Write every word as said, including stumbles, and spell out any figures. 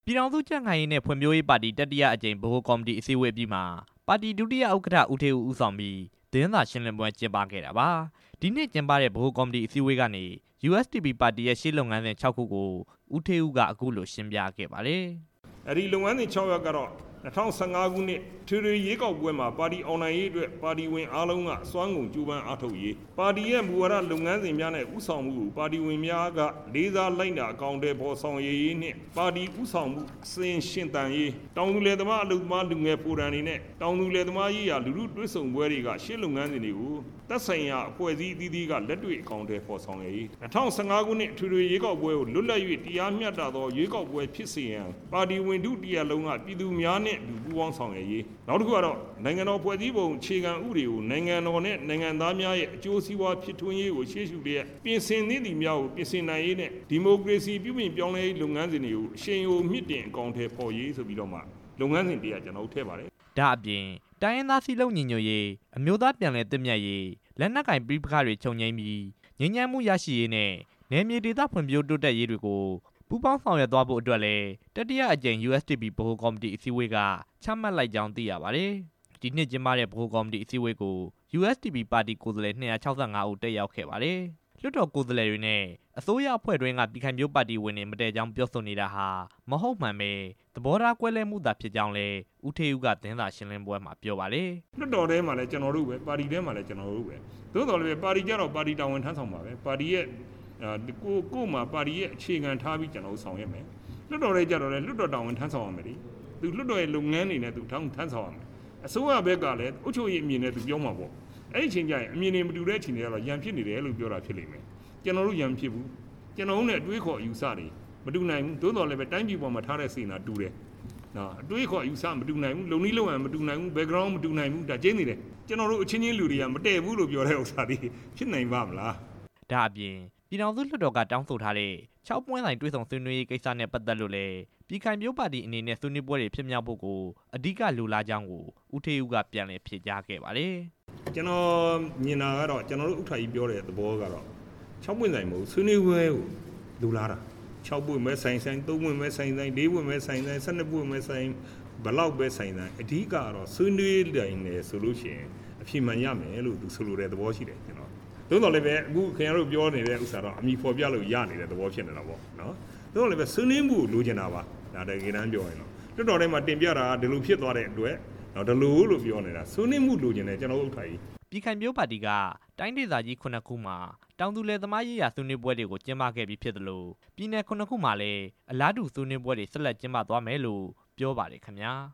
ပြည်ထောင်စုကြံ့ခိုင်ရေးနဲ့ဖွံ့ဖြိုးရေးပါတီတတိယအကြိမ်ဗဟိုကော်မတီအစည်းအဝေးပြီးမှာပါတီဒုတိယဥက္ကဋ္ဌဦးထေဦးဦးဆောင်ပြီးသတင်းစာရှင်းလင်းပွဲကျင်းပခဲ့တာပါဒီနေ့ကျင်းပတဲ့ဗဟိုကော်မတီအစည်းအဝေးကနေ ယူ အက်စ် ဒီ ပီ ပါတီရဲ့ရှေ့လုပ်ငန်းစဉ်၆ခုကိုဦးထေဦးကအခုလိုရှင်းပြခဲ့ပါတယ်အဲ့ဒီလုပ်ငန်းစဉ်၆ရပ်ကတော့၂၀၁၅ခုနှစ်ထွေထွေရွေးကောက်ပွဲမှာပါတီအောင်နိုင်ရေးအတွက်ပါတီဝင်အားလုံးကစွမ်းကုန်ကြိုးပမ်းအားထုတ်ရေးပါတီရဲ့မူဝါဒလုပ်ငန်းစဉ်များနဲ့ဥဆောင်မှုကိုပါတီဝင်များကလေးစားလိုက်နာအကောင့်တွေပေါ်ဆောင်ရေးနှင့်ပါတီဥဆောင်မှုအစဉ်ရှင်တန်ရေးတောင်သူလယ်သမားအလုပ်သမားလူငယ်ဖိုရမ်တွေနဲ့တောင်သူလယ်သမားရေးရာလူထုတွဲဆောင်ပွဲတွေကရှေ့လုပ်ငန်းစဉ်တွေကိုသက်ဆိုင်ရာအဖွဲ့အစည်းအသီးသီးကလက်တွေ့အကောင့်တွေပေါ်ဆောင်ရေး၂၀၁၅ခုနှစ်ထွေထွေရွေးကောက်ပွဲကိုလွတ်လပ်၍တရားမျှတသောရွေးကောက်ပွဲဖြစ်စေရန်ပါတီဝင်ဒုတိယလုံးကပြည်သူများနဲ့လူပူးပေါင်းဆောင်ရွက်ရေးနောက်တစ်ခုကတော့နိုင်ငံတော်ဖွဲ့စည်းပုံအခြေခံဥပဒေကိုနိုင်ငံတော်နဲ့နိုင်ငံသားများရဲ့အကျိုးစီးပွားဖြစ်ထွန်းရေးကိုရှေ့ရှုလျက်ပြင်ဆင်သင့်သည့်များကိုပြင်ဆင်နိုင်ရေးနဲ့ဒီမိုကရေစီပြုပြင်ပြောင်းလဲရေးလုပ်ငန်းစဉ်တွေကိုအရှိန်အဟုန်မြင့်တင်အကောင့်ထဲပေါ်ရေးဆိုပြီးတော့မှလုပ်ငန်းစဉ်တွေကကျွန်တော်ထည့်ပါတယ်ဒါအပြင်တိုင်းရင်းသားစည်းလုံးညီညွတ်ရေးအမျိုးသားပြန်လည်သင့်မြတ်ရေးလက်နက်ကင်ပြည်ပခါတွေချုပ်ငြိမ်းပြီးငြိမ်းချမ်းမှုရရှိရေးနဲ့နယ်မြေဒေသဖွံ့ဖြိုးတိုးတက်ရေးတွေကိုပူးပေါင်းဆောင်ရွက်သွားဖို့အတွက်လည်းတတိယအကြိမ် ယူ အက်စ် ဒီ ပီ ဗဟိုကော်မတီအစည်းအဝေးကချမှတ်လိုက်ကြောင်းသိရပါတယ်။ဒီနှစ်ကျင်းပတဲ့ဗဟိုကော်မတီအစည်းအဝေးကို ယူ အက်စ် ဒီ ပီ ပါတီကိုယ်စားလှယ်၂၆၅ဦးတက်ရောက်ခဲ့ပါတယ်။လွှတ်တော်ကိုယ်စားလှယ်တွေနဲ့အစိုးရအဖွဲ့တွင်းကပြည်ခိုင်ဖြိုးပါတီဝင်တွေမတည့်ကြောင်းပြောဆိုနေတာဟာမဟုတ်မှန်ပဲသဘောထားကွဲလွဲမှုသာဖြစ်ကြောင်းလည်းဦးထေဦးကသတင်းစာရှင်းလင်းပွဲမှာပြောပါတယ်။လွှတ်တော်ထဲမှာလည်းကျွန်တော်တို့ပဲပါတီထဲမှာလည်းကျွန်တော်တို့ပဲသို့တော်လည်းပါတီကြတော့ပါတီတာဝန်ထမ်းဆောင်ပါပဲပါတီရဲ့ကိုကိုမှာပါတီရဲ့အခြေခံထားပြီးကျွန်တော်ဆောင်ရွက်မယ်လွှတ်တော်တွေကြတော့လေလွှတ်တော်တာဝန်ထမ်းဆောင်ရမယ်လေသူလွှတ်တော်ရဲ့လုပ်ငန်းတွေနဲ့သူထောင်းထမ်းဆောင်ရမယ်အစိုးရဘက်ကလည်းအုပ်ချုပ်ရေးအမြင်နဲ့သူပြောမှာပေါ့အဲ့ဒီအချိန်ကျရင်အမြင်တွေမတူတဲ့အချိန်တွေကတော့ရန်ဖြစ်နေတယ်လို့ပြောတာဖြစ်လိမ့်မယ်ကျွန်တော်တို့ရန်ဖြစ်ဘူးကျွန်တော်တို့နဲ့အတွေးခေါ်အယူဆတွေမတူနိုင်ဘူးသို့တော်လည်းပဲတိုင်းပြည်ပေါ်မှာထားတဲ့စေနာတူတယ်နော်အတွေးခေါ်အယူဆမတူနိုင်ဘူးလုံနည်းလုံဟန်မတူနိုင်ဘူး background မတူနိုင်ဘူးဒါကျင်းနေတယ်ကျွန်တော်တို့အချင်းချင်းလူတွေကမတည့်ဘူးလို့ပြောတဲ့ဥစ္စာတွေဖြစ်နိုင်ပါမလားဒါအပြင်ပြည်ထောင်စုလွှတ်တော်ကတောင်းဆိုထားတဲ့၆ပွင့်ဆိုင်တွဲဆောင်ဆွေးနွေးရေးကိစ္စနဲ့ပတ်သက်လို့လည်းပြည်ခိုင်ဖြိုးပါတီအနေနဲ့ဆွေးနွေးပွဲတွေဖြစ်မြောက်ဖို့ကိုအဓိကလိုလားကြောင်းကိုဦးထေဦးကပြန်လည်ဖြေကြားခဲ့ပါတယ်ကျွန်တော်မြင်တာကတော့ကျွန်တော်တို့ဥထာကြီးပြောတဲ့သဘောကတော့၆ပွင့်ဆိုင်မဟုတ်ဆွေးနွေးပွဲကိုလိုလားတာ၆ပွင့်ပဲဆိုင်ဆိုင်၃ပွင့်ပဲဆိုင်ဆိုင်၄ပွင့်ပဲဆိုင်ဆိုင်၁၂ပွင့်ပဲဆိုင်ဘလောက်ပဲဆိုင်ဆိုင်အဓိကကတော့ဆွေးနွေးတိုင်းနေဆိုလို့ရှိရင်အဖြစ်မှန်ရမယ်လို့သူဆိုလိုတဲ့သဘောရှိတယ်ကျွန်တော်သို့တော်လည်းပဲအခုခင်ဗျားတို့ပြောနေတဲ့ဥစ္စာတော့အမိဖော်ပြလို့ရနေတဲ့သဘောဖြစ်နေတာပေါ့နော်သို့တော်လည်းပဲဆွေးနွေးမှုလိုချင်တာပါဒါတကယ်တမ်းပြောရင်တော့လွှတ်တော်ထဲမှာတင်ပြတာဒီလိုဖြစ်သွားတဲ့အတွက်တော့ဒီလိုလို့ပြောနေတာဆွေးနွေးမှုလိုချင်တယ်ကျွန်တော်ဥထာကြီးပြည်ခိုင်ဖြိုးပါတီကတိုင်းဒေသကြီးခုနှစ်ခုမှာတောင်သူလယ်သမားရေးရာဆွေးနွေးပွဲတွေကိုကျင်းပခဲ့ပြီးဖြစ်သလိုပြည်နယ်ခုနှစ်ခုမှာလည်းအလားတူဆွေးနွေးပွဲတွေဆက်လက်ကျင်းပသွားမယ်လို့ပြောပါတယ်ခင်ဗျာ